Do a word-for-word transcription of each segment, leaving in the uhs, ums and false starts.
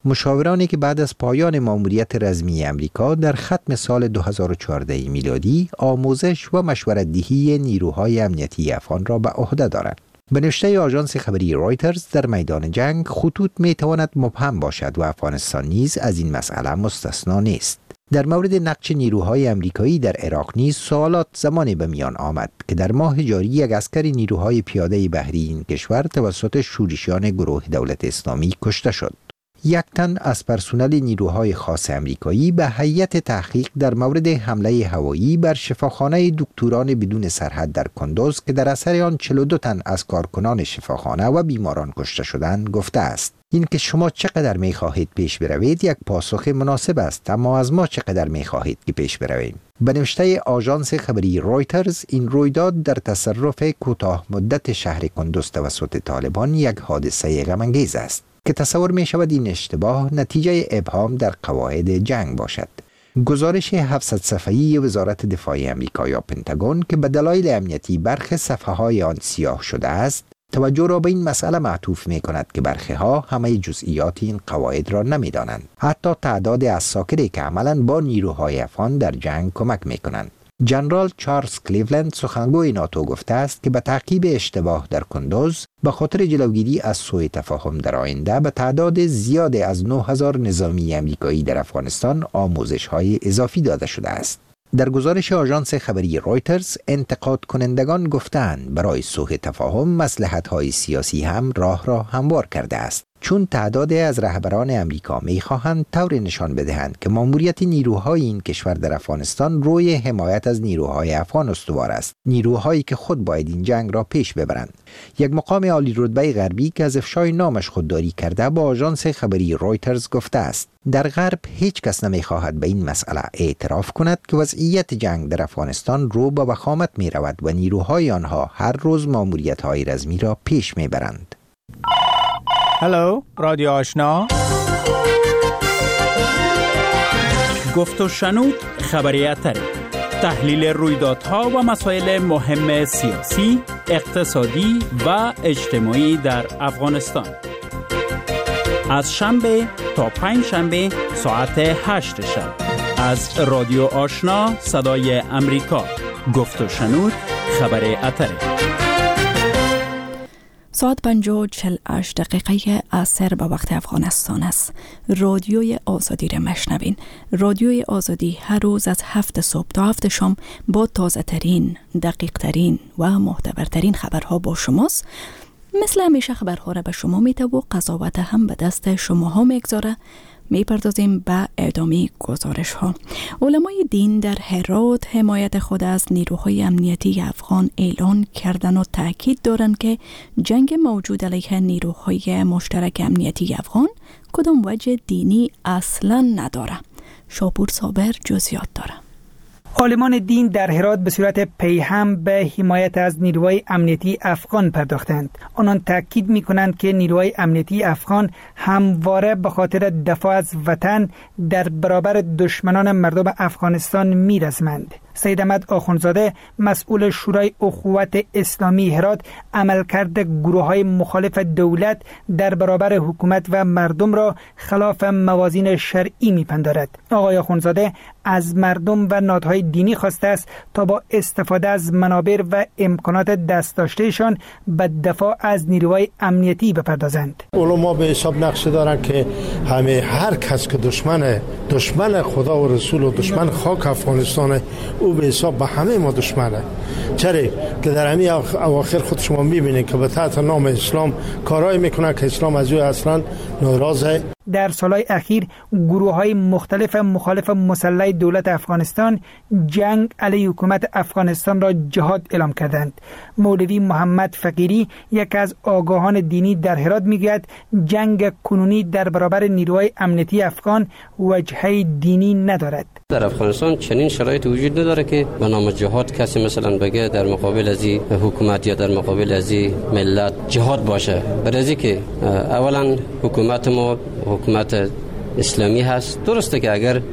مشاورانی که بعد از پایان مأموریت رزمی امریکا در ختم سال دو هزار و چهارده میلادی آموزش و مشورت‌دهی نیروهای امنیتی افغان را به عهده دارند. به نوشته آژانس خبری رویترز، در میدان جنگ خطوط می تواند مبهم باشد و افغانستان نیز از این مسئله مستثنا نیست. در مورد نقش نیروهای امریکایی در عراق نیز سوالات زمانی به میان آمد که در ماه جاری یک عسکر نیروهای پیاده بحری این کشور توسط شورشیان گروه دولت اسلامی کشته شد. یک تن از پرسنل نیروهای خاص امریکایی به هیئت تحقیق در مورد حمله هوایی بر شفاخانه دکتران بدون سرحد در کندوز که در اثر آن چهل و دو تن از کارکنان شفاخانه و بیماران کشته شدند گفته است: این که شما چقدر می خواهید پیش بروید یک پاسخ مناسب است، اما از ما چقدر می خواهید که پیش برویم. به نوشته آژانس خبری رویترز، این رویداد در تصرف کوتاه مدت شهر کندوز توسط طالبان یک حادثه غم‌انگیز است که تصور می شود این اشتباه نتیجه ابهام در قواعد جنگ باشد. گزارش هفتصد صفحه‌ای وزارت دفاع آمریکا یا پنتاگون که به دلایل امنیتی برخی صفحه‌های آن سیاه شده است، توجه را به این مسئله معطوف می کند که برخی ها همه جزئیات این قواعد را نمی دانند، حتی تعداد عساکری که عملاً با نیروهای افغان در جنگ کمک می کنند. جنرال چارلز کلیولند سخنگوی ناتو گفته است که به تعقیب اشتباه در کندوز به خاطر جلوگیری از سوء تفاهم در آینده به تعداد زیاد از نه هزار نظامی امریکایی در افغانستان آموزش‌های اضافی داده شده است. در گزارش آژانس خبری رویترز، انتقاد کنندگان گفتند برای صلح تفاهم مصلحت‌های سیاسی هم راه را هموار کرده است، چون تعداد از رهبران امریکا می‌خواهند طور نشان بدهند که مأموریت نیروهای این کشور در افغانستان روی حمایت از نیروهای افغان استوار است، نیروهایی که خود باید این جنگ را پیش ببرند. یک مقام عالی رتبه غربی که از افشای نامش خودداری کرده با آژانس خبری رویترز گفته است: در غرب هیچ کس نمی‌خواهد به این مسئله اعتراف کند که وضعیت جنگ در افغانستان رو به وخامت می‌رود و نیروهای آنها هر روز مأموریت‌های رزمی را پیش می‌برند. هلو، رادیو آشنا. گفت و شنود خبریت تحلیل رویدادها و مسائل مهم سیاسی، اقتصادی و اجتماعی در افغانستان. از شنبه تا پنج شنبه ساعت هشت شب از رادیو آشنا صدای امریکا. گفت و شنود خبریت. ساعت پنج و چهل و هشت دقیقه عصر به وقت افغانستان است. رادیوی آزادی را مشنوین. رادیوی آزادی هر روز از هفت صبح تا هفت شام با تازه ترین، دقیق ترین و معتبرترین خبرها با شماست. مثل همیشه خبرها را به شما میده و قضاوت هم به دست شماها میگذاره. میپردازیم به ادامه گزارش ها. علمای دین در هرات حمایت خود از نیروهای امنیتی افغان اعلان کردن و تاکید دارند که جنگ موجود علیه نیروهای مشترک امنیتی افغان کدام وجه دینی اصلا نداره. شاپور صابر جزئیات داره. عالمان دین در هرات به صورت پیهم به حمایت از نیروهای امنیتی افغان پرداختند. آنان تاکید می‌کنند که نیروهای امنیتی افغان همواره به خاطر دفاع از وطن در برابر دشمنان مردم افغانستان می‌رزمند. سید احمد آخوندزاده مسئول شورای اخوت اسلامی هرات عملکرد گروه‌های مخالف دولت در برابر حکومت و مردم را خلاف موازین شرعی می‌پندارد. آقای آخوندزاده از مردم و نهادهای دینی خواسته است تا با استفاده از منابع و امکانات دست داشتهشان به دفاع از نیروهای امنیتی بپردازند. علما به حساب نقش دارند که همه هر کس که دشمن دشمن خدا و رسول و دشمن خاک افغانستان، او به حساب به همه ما دشمنه. چرا که در همین اواخر خود شما میبینید که به تحت نام اسلام کارهای میکنه که اسلام از او اصلا ناراضه. در سالهای اخیر گروه‌های مختلف مخالف مسلح دولت افغانستان جنگ علیه حکومت افغانستان را جهاد اعلام کردند. مولوی محمد فقیری یک از آگاهان دینی در هرات میگوید جنگ کنونی در برابر نیروهای امنیتی افغان وجهه دینی ندارد. در افغانستان چنین شرایط وجود نداره که به نام جهاد کسی مثلا بگه در مقابل از حکومت یا در مقابل از ملت جهاد باشه. برای که اولا حکومت ما حکومت اسلامی هست. درسته که اگر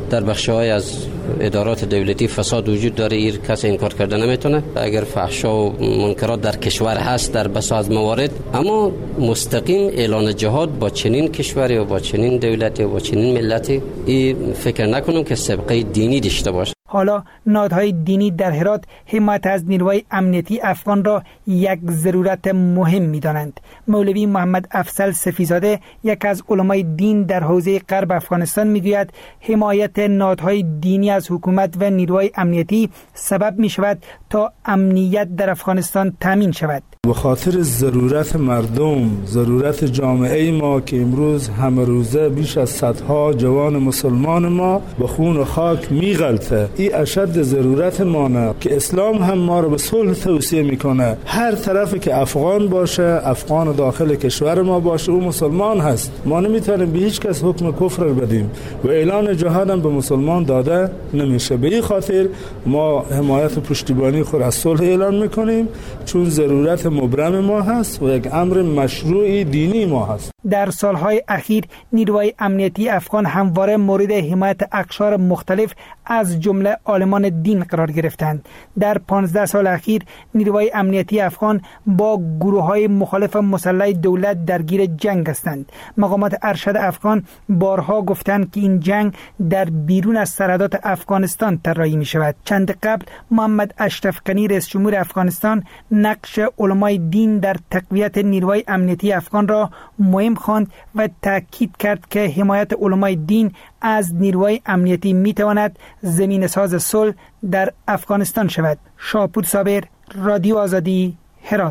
در بخش‌های از ادارات دولتی فساد وجود داره، این کسی انکار کرده نمیتونه. اگر فحشا و منکرات در کشور هست در بسیاری از موارد، اما مستقیم اعلان جهاد با چنین کشوری و با چنین دولتی و با چنین ملتی، این فکر نکنم که سابقه دینی داشته باشه. حالا نهادهای دینی در هرات حمایت از نیروهای امنیتی افغان را یک ضرورت مهم می‌دانند. مولوی محمد افضل صفیزاده، یک از علمای دین در حوزه غرب افغانستان، میگوید حمایت نهادهای دینی از حکومت و نیروهای امنیتی سبب می‌شود تا امنیت در افغانستان تامین شود. به خاطر ضرورت مردم، ضرورت جامعه ما که امروز همه روزه بیش از صدها جوان مسلمان ما به خون و خاک میغلطه، این اشد ضرورت مانه که اسلام هم ما رو به صلح توصیه میکنه. هر طرف که افغان باشه، افغان داخل کشور ما باشه، او مسلمان هست. ما نمیتونیم به هیچ کس حکم کفر بدیم و اعلان جهاد هم به مسلمان داده نمیشه. به این خاطر ما حمایت و پشتیبانی خود از صلح اعلان میکنیم، چون ضرورت مبرم ما هست و یک امر مشروع دینی ما هست. در سالهای اخیر نیروهای امنیتی افغان همواره مورد حمایت اقشار مختلف از جمله عالمان دین قرار گرفتند. در پانزده سال اخیر نیروهای امنیتی افغان با گروه‌های مخالف مسلح دولت درگیر جنگ هستند. مقامات ارشد افغان بارها گفتند که این جنگ در بیرون از سرحدات افغانستان طراحی می‌شود. چند قبل محمد اشرف غنی رئیس جمهور افغانستان نقش علمای دین در تقویت نیروهای امنیتی افغان را مهم خواند و تاکید کرد که حمایت علمای دین از نیروهای امنیتی میتواند زمین ساز صلح در افغانستان شود. شاپور صابر، رادیو آزادی، هرات.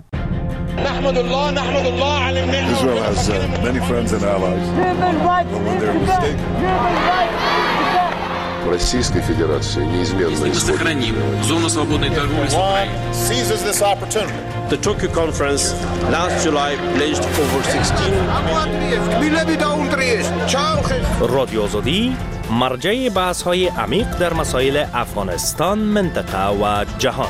نحمد الله نحمد الله على النعمة. Israel has uh, many friends and allies. But when they're mistaken. Российской Федерации неизменно сохраним зону свободной торговли с Украиной. Seizes this opportunity. The Tokyo conference last July pledged over sixteen. رادیو آزادی مرجع بحث‌های عمیق در مسائل افغانستان، منطقه و جهان.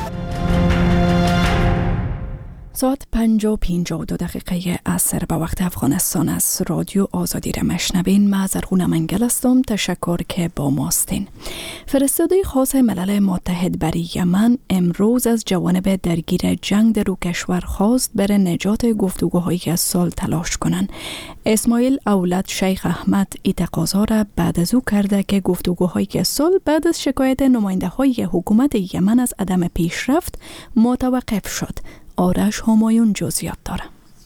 ساعت پنج و پنجاه و دو دقیقه عصر به وقت افغانستان است. رادیو آزادی را مشنوین. من زرغون منگل هستم. تشکر که با ماستین. فرستاده خاص ملل متحد برای یمن امروز از جوانب درگیر جنگ در او کشور خواست برای نجات گفتگوهای از صلح تلاش کنند. اسماعیل اولاد شیخ احمد این تقاضا را بعد از او کرده که گفتگوهای از صلح بعد از شکایت نماینده های حکومت یمن از عدم پیشرفت متوقف شد. آرش همایون جزئیات داره.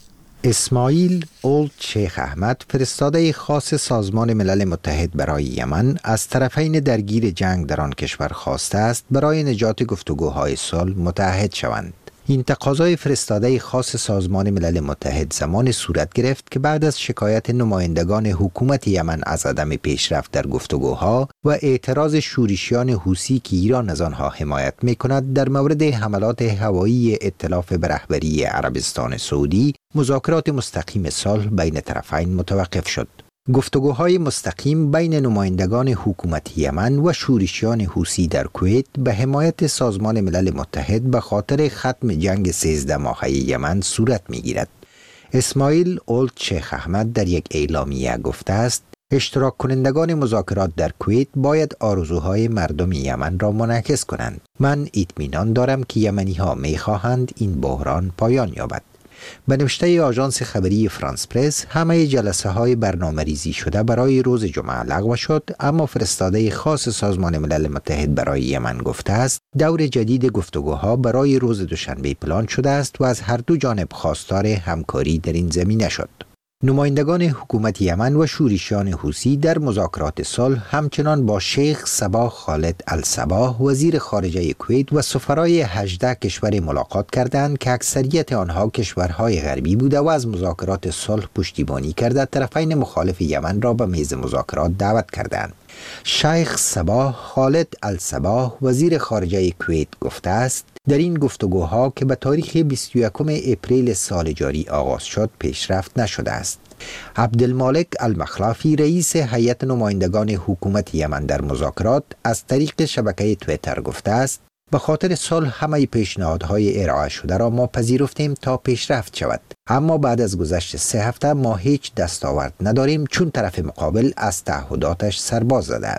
اسماعیل اولد شیخ احمد، فرستاده خاص سازمان ملل متحد برای یمن، از طرفین درگیر جنگ در آن کشور خواسته است برای نجات گفتگوهای صلح متحد شوند. این تقاضای فرستاده خاص سازمان ملل متحد زمان صورت گرفت که بعد از شکایت نمایندگان حکومت یمن از عدم پیشرفت در گفتگوها و اعتراض شورشیان حوثی که ایران از آنها حمایت می‌کند در مورد حملات هوایی ائتلاف به رهبری عربستان سعودی، مذاکرات مستقیم صلح بین طرفین متوقف شد. گفتگوهای مستقیم بین نمایندگان حکومت یمن و شورشیان حوثی در کویت به حمایت سازمان ملل متحد به خاطر ختم جنگ سیزده ماهه یمن صورت می‌گیرد. اسماعیل اولد شیخ احمد در یک اعلامیه گفته است اشتراک کنندگان مذاکرات در کویت باید آرزوهای مردم یمن را منعکس کنند. من اطمینان دارم که یمنی ها می خواهند این بحران پایان یابد. به نوشته آژانس خبری فرانس پرس، همه جلسه های برنامه ریزی شده برای روز جمعه لغو شد، اما فرستاده خاص سازمان ملل متحد برای یمن گفته است دور جدید گفتگوها برای روز دوشنبه پلان شده است و از هر دو جانب خواستار همکاری در این زمینه شد. نمایندگان حکومت یمن و شورشیان حوثی در مذاکرات صلح همچنان با شیخ صباح خالد الصباح وزیر خارجه کویت و سفرای هجده کشور ملاقات کردند که اکثریت آنها کشورهای غربی بوده و از مذاکرات صلح پشتیبانی کرده طرفین مخالف یمن را به میز مذاکرات دعوت کردند. شیخ صباح خالد الصباح وزیر خارجه کویت گفته است در این گفتگوها که به تاریخ بیست و یکم اپریل سال جاری آغاز شد پیشرفت نشده است. عبدالمالک المخلافی رئیس هیئت نمایندگان حکومت یمن در مذاکرات از طریق شبکه توییتر گفته است به خاطر صلح همه پیشنهادهای ارائه شده را ما پذیرفتیم تا پیشرفت شود، اما بعد از گذشت سه هفته ما هیچ دستاورد نداریم چون طرف مقابل از تعهداتش سرباز زده است.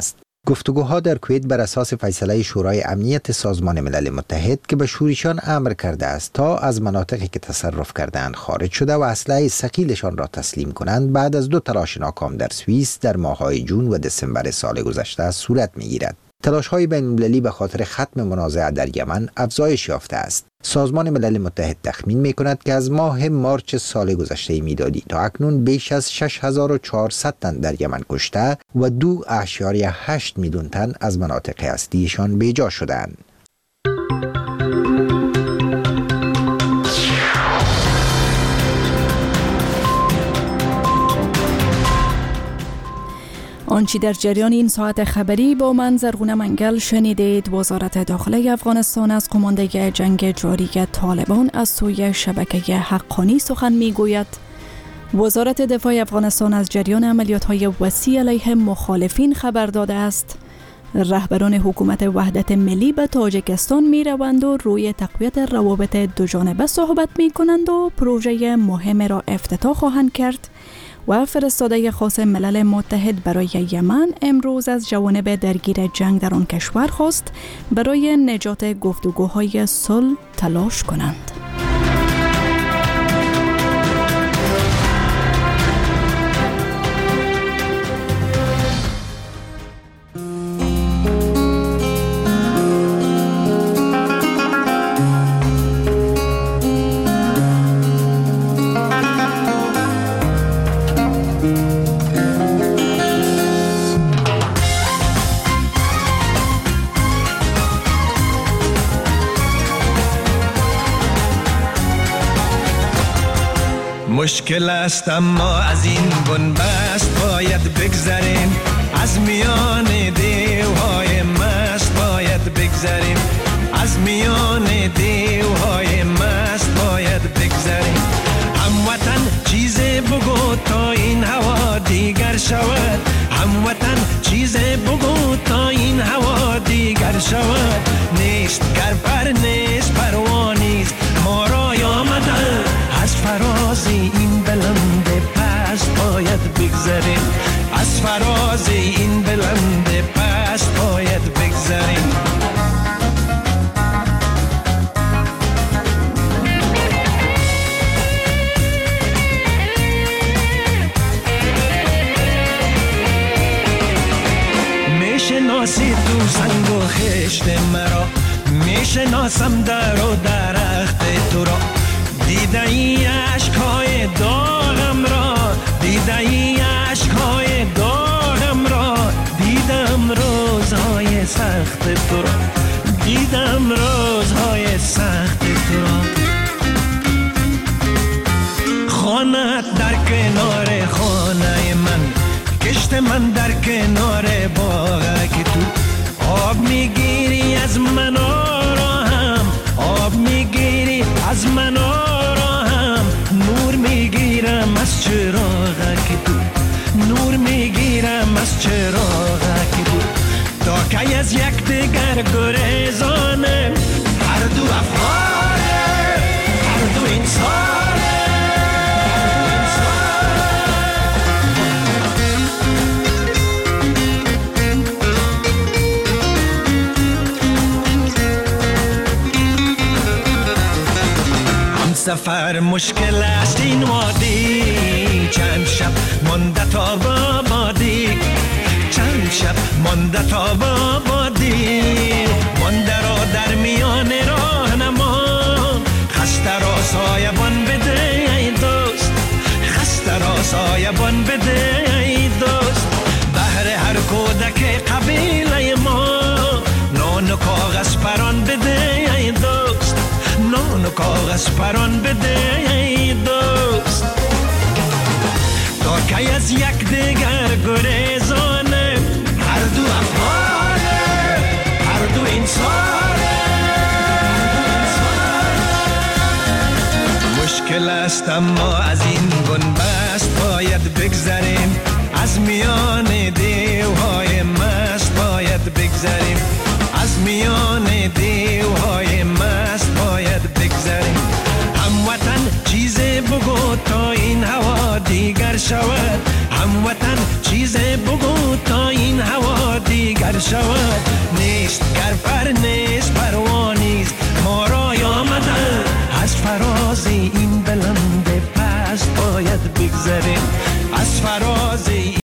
گفتگوها در کویت بر اساس فیصله شورای امنیت سازمان ملل متحد که به شوریشان امر کرده است تا از مناطقی که تصرف کردند خارج شده و اسلحه ثقیلشان را تسلیم کنند بعد از دو تلاش ناکام در سوئیس در ماه‌های جون و دسامبر سال گذشته صورت می‌گیرد. تلاش‌های بین‌المللی به خاطر ختم منازعه در یمن افزایش یافته است. سازمان ملل متحد تخمین می‌کند که از ماه مارچ سال گذشته میلادی تا اکنون بیش از شش هزار و چهارصد تن در یمن کشته و دو اعشاریه هشت میلیون تن از مناطق اصلیشان بیجا شدند. آنچه در جریان این ساعت خبری با من زرغونه منگل شنیدید. وزارت داخله افغانستان از قماندگی جنگ جاری طالبان از سوی شبکه حقانی سخن میگوید. وزارت دفاع افغانستان از جریان عملیات‌های وسیع علیه مخالفین خبر داده است. رهبران حکومت وحدت ملی به تاجیکستان می روند و روی تقویت روابط دوجانبه صحبت می کنند و پروژه مهم را افتتاح خواهند کرد. و فرستاده خاص ملل متحد برای یمن امروز از جوانب درگیر جنگ در آن کشور خواست برای نجات گفتگوهای صلح تلاش کنند. مشکل است اما از این بنبست باید بگذریم، از میان دیوهای مست باید بگذریم، از میان دیوهای مست باید بگذریم. هموطن چیزی بگو تا این هوا دیگر شود، هموطن چیزی بگو تا این هوا دیگر شود. نیست گر پر نیست پروانیست ما را آمده، از فراز این بلند پست باید بگذریم، از فراز این بلند پست باید بگذریم. میشناسی تو سنگ و خشت مرا، میشناسم در و درخت تو را. دیده ای عشقهای داغم را، دیده ای عشقهای داغم را، دیدم روزهای سخت تو را، دیدم روزهای سخت تو را. خانت در کنار خانه من، کشت من در کنار باغ که تو آب میگیری از من را هم، آب میگیری از من را هم، نور میگیرم از چراغ که تو، نور میگیرم از چراغ که تو. تا که از یک دیگر گریزانه، هر دو افغانه، هر دو انسانه. سفر مشکل است این وادی، چند شب مانده تا بابادی، چند شب مانده تا بابادی. مانده را در میان راهنما، خسته را سایبان بده ای دوست، خسته را سایبان بده ای دوست. بهر هر کودک قبیله ما، نان و کاغذ پران بده ای دوست، نان و کاغذ پران بده ای دوست. تا که از یک دیگر گریزانه، هر دو افغانه، هر دو انسانه. مشکل است اما از این بنبست باید بگذریم، از میان دیوهای مست باید بگذریم، از میان دیوهای مست باید بگذریم. هموطن چیزی بگو تا این هوا دیگر شود، هموطن چیزی بگو تا این هوا دیگر شود نیست گر پر نیست